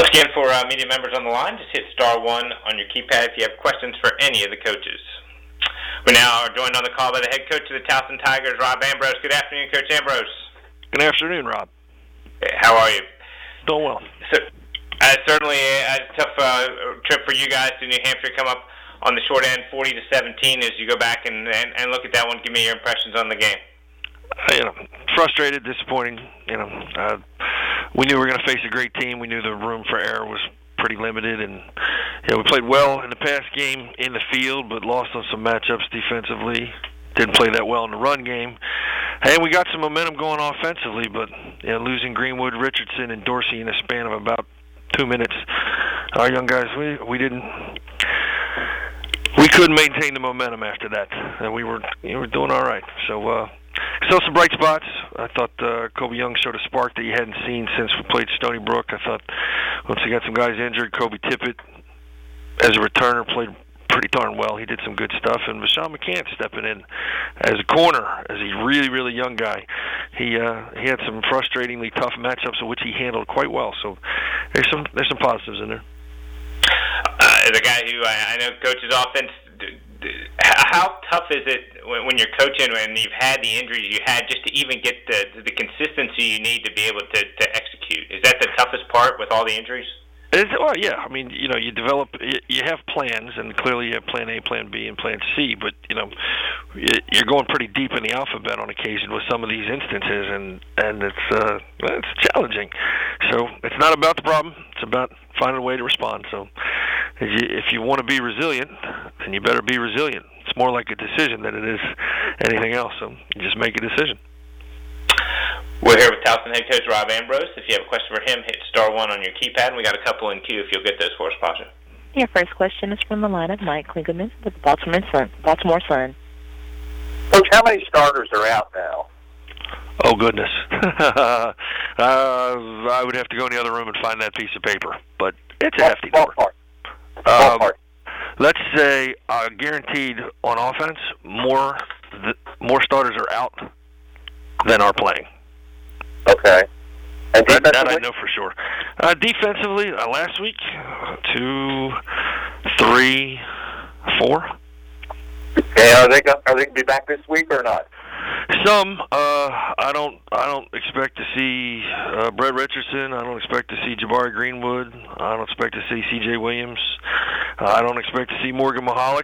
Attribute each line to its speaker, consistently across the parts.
Speaker 1: Once again, for media members on the line, just hit *1 on your keypad if you have questions for any of the coaches. We now are joined on the call by the head coach of the Towson Tigers, Rob Ambrose. Good afternoon, Coach Ambrose.
Speaker 2: Good afternoon, Rob.
Speaker 1: How are you?
Speaker 2: Doing well.
Speaker 1: So, certainly a tough trip for you guys to New Hampshire. Come up on the short end, 40-17. As you go back and look at that one, give me your impressions on the game.
Speaker 2: Frustrated, disappointing. We knew we were going to face a great team. We knew the room for error was pretty limited, and we played well in the past game in the field, but lost on some matchups defensively. Didn't play that well in the run game. And we got some momentum going offensively, but losing Greenwood, Richardson, and Dorsey in a span of about 2 minutes, our young guys, we couldn't maintain the momentum after that, and we were doing all right. So still some bright spots. I thought Kobe Young showed a spark that you hadn't seen since we played Stony Brook. I thought once we got some guys injured, Kobe Tippett, as a returner, played pretty darn well. He did some good stuff. And Vashon McCann stepping in as a corner, as a really, really young guy. He had some frustratingly tough matchups in which he handled quite well. So there's some positives in there.
Speaker 1: As a guy who I know coaches offense, how tough is it when you're coaching and you've had the injuries you had just to even get the consistency you need to be able to execute? Is that the toughest part with all the injuries?
Speaker 2: Well, yeah. I mean, you develop, you have plans, and clearly you have Plan A, Plan B, and Plan C. But you're going pretty deep in the alphabet on occasion with some of these instances, and it's challenging. So it's not about the problem; it's about finding a way to respond. So if you want to be resilient, then you better be resilient. It's more like a decision than it is anything else. So you just make a decision.
Speaker 1: We're here with Towson head coach Rob Ambrose. If you have a question for him, hit *1 on your keypad. And we got a couple in queue if you'll get those for us, Pasha.
Speaker 3: Your first question is from the line of Mike Klingerman with the Baltimore Sun.
Speaker 4: Coach, how many starters are out now?
Speaker 2: Oh, goodness. I would have to go in the other room and find that piece of paper, but it's a hefty number.
Speaker 4: Ballpark.
Speaker 2: Let's say guaranteed on offense, more starters are out than are playing.
Speaker 4: Okay. And defensively?
Speaker 2: That I know for sure. Defensively, last week, 2, 3, 4.
Speaker 4: Okay, are they going to be back this week or not?
Speaker 2: Some. I don't expect to see Brett Richardson. I don't expect to see Jabari Greenwood. I don't expect to see C.J. Williams. I don't expect to see Morgan Mahalik.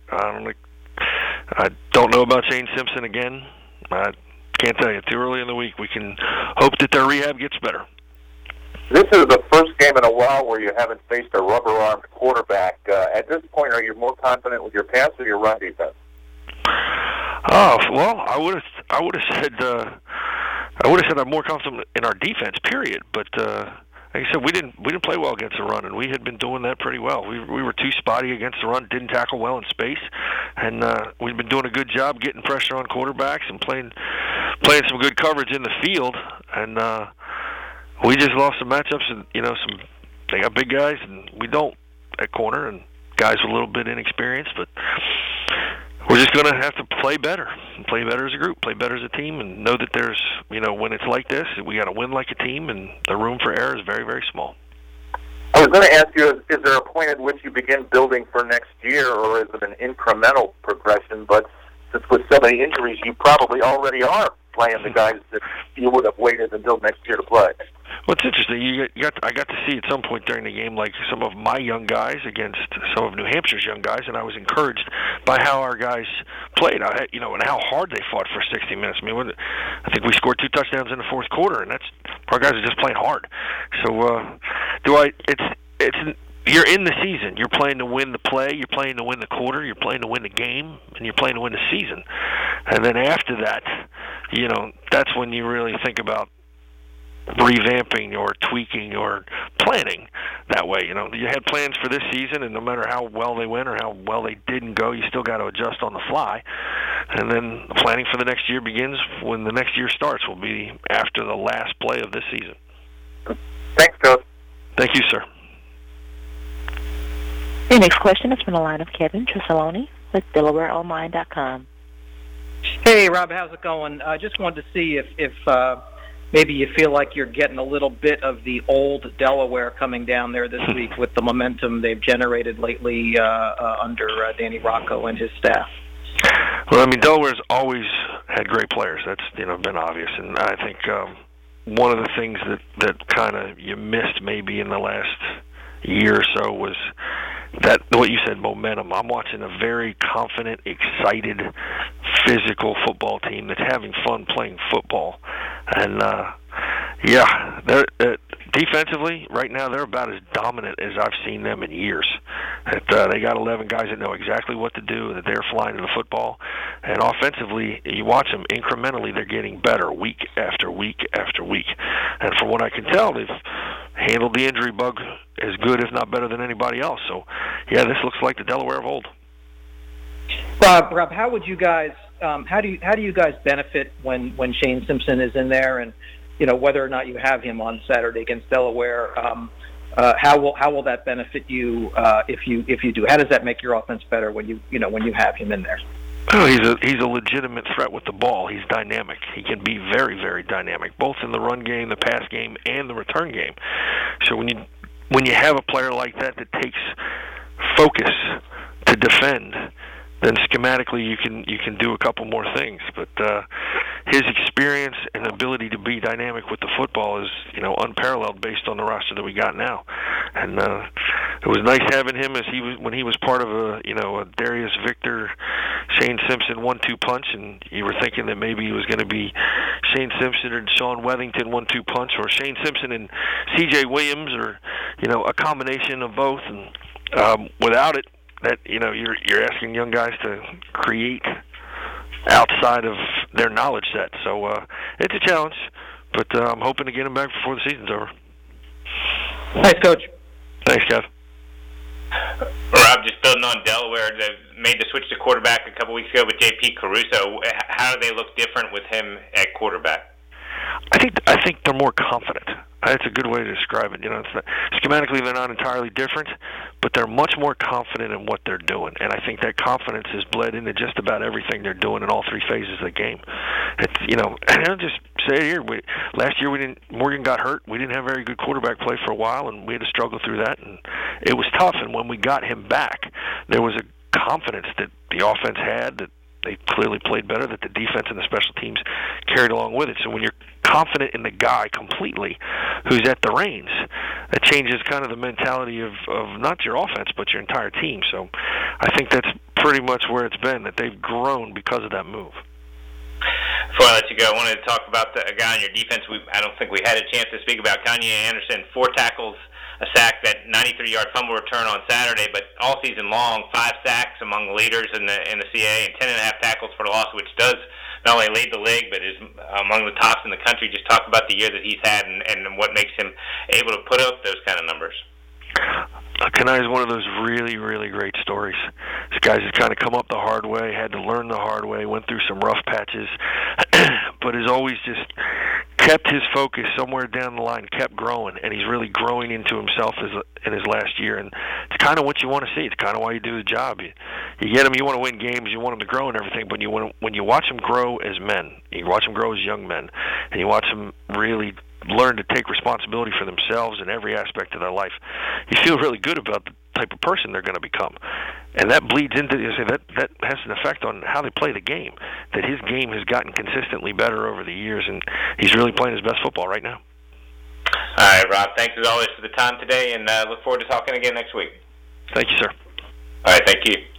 Speaker 2: I don't know about Shane Simpson again. I can't tell you. Too early in the week. We can hope that their rehab gets better.
Speaker 4: This is the first game in a while where you haven't faced a rubber-armed quarterback. At this point, are you more confident with your pass or your run defense?
Speaker 2: Oh well, I would have said I'm more confident in our defense. Period. But like I said, we didn't play well against the run, and we had been doing that pretty well. We were too spotty against the run, didn't tackle well in space, and we've been doing a good job getting pressure on quarterbacks and playing some good coverage in the field. And we just lost some matchups, and they got big guys, and we don't at corner, and guys with a little bit inexperienced, but. We're just going to have to play better as a group, play better as a team, and know that there's, when it's like this, we got to win like a team, and the room for error is very, very small.
Speaker 4: I was going to ask you, is there a point at which you begin building for next year, or is it an incremental progression? But since with so many injuries, you probably already are playing the guys that you would have waited until next year to play.
Speaker 2: Well, it's interesting. I got to see at some point during the game, like some of my young guys against some of New Hampshire's young guys, and I was encouraged by how our guys played. And how hard they fought for 60 minutes. I mean, I think we scored 2 touchdowns in the fourth quarter, and our guys are just playing hard. So, you're in the season. You're playing to win the play. You're playing to win the quarter. You're playing to win the game, and you're playing to win the season. And then after that, that's when you really think about revamping or tweaking or planning that way. You had plans for this season, and no matter how well they went or how well they didn't go, you still got to adjust on the fly. And then the planning for the next year begins when the next year starts, will be after the last play of this season.
Speaker 4: Thanks, Coach.
Speaker 2: Thank you, sir.
Speaker 3: Your next question is from the line of Kevin Trissaloni with DelawareOnline.com.
Speaker 5: Hey, Rob, how's it going? I just wanted to see if maybe you feel like you're getting a little bit of the old Delaware coming down there this week with the momentum they've generated lately under Danny Rocco and his staff.
Speaker 2: Well, I mean, Delaware's always had great players. That's been obvious, and I think one of the things that kind of you missed maybe in the last year or so was that what you said, momentum. I'm watching a very confident, excited, physical football team that's having fun playing football, and they're defensively right now they're about as dominant as I've seen them in years. They got 11 guys that know exactly what to do, that they're flying to the football, and offensively, you watch them incrementally. They're getting better week after week after week, and from what I can tell, they've handled the injury bug as good, if not better, than anybody else. So, yeah, this looks like the Delaware of old.
Speaker 5: Rob, how would you guys? How do you guys benefit when Shane Simpson is in there, and whether or not you have him on Saturday against Delaware? How will that benefit you if you do? How does that make your offense better when you have him in there?
Speaker 2: Oh, he's a legitimate threat with the ball. He's dynamic. He can be very, very dynamic, both in the run game, the pass game, and the return game. So when you have a player like that takes focus to defend, then schematically you can do a couple more things. But his experience and ability to be dynamic with the football is unparalleled based on the roster that we got now. And it was nice having him when he was part of a Darius Victor, Shane Simpson 1-2 punch, and you were thinking that maybe he was going to be Shane Simpson and Sean Weathington 1-2 punch, or Shane Simpson and C.J. Williams, or a combination of both. And without it, that you're asking young guys to create outside of their knowledge set. So it's a challenge, but I'm hoping to get him back before the season's over.
Speaker 5: Thanks, Coach.
Speaker 2: Thanks, Kev.
Speaker 1: Rob, just building on Delaware, they made the switch to quarterback a couple weeks ago with J.P. Caruso. How do they look different with him at quarterback?
Speaker 2: I think they're more confident. That's a good way to describe it. Schematically, they're not entirely different, but they're much more confident in what they're doing. And I think that confidence has bled into just about everything they're doing in all three phases of the game. And I'll just say it here. Last year, Morgan got hurt. We didn't have very good quarterback play for a while, and we had to struggle through that. And it was tough. And when we got him back, there was a confidence that the offense had, that they clearly played better, that the defense and the special teams carried along with it. So when you're confident in the guy completely who's at the reins, that changes kind of the mentality of not your offense but your entire team. So I think that's pretty much where it's been, that they've grown because of that move.
Speaker 1: Before I let you go, I wanted to talk about a guy on your defense. I don't think we had a chance to speak about Kanye Anderson. 4 tackles, a sack, that 93-yard fumble return on Saturday, but all season long, 5 sacks among the leaders in the CAA, and 10.5 tackles for loss, which does not only lead the league, but is among the tops in the country. Just talk about the year that he's had and what makes him able to put up those kind of numbers.
Speaker 2: Kanai is one of those really, really great stories. This guy's just kind of come up the hard way, had to learn the hard way, went through some rough patches, but has always just kept his focus somewhere down the line, kept growing, and he's really growing into himself in his last year. And it's kind of what you want to see. It's kind of why you do the job. You get him, you want to win games, you want him to grow and everything, but when you watch him grow as men, you watch him grow as young men, and you watch him really learn to take responsibility for themselves in every aspect of their life, you feel really good about the type of person they're going to become. And that bleeds into, that has an effect on how they play the game, that his game has gotten consistently better over the years, and he's really playing his best football right now.
Speaker 1: All right, Rob, thanks as always for the time today, and look forward to talking again next week.
Speaker 2: Thank you, sir.
Speaker 1: All right, thank you.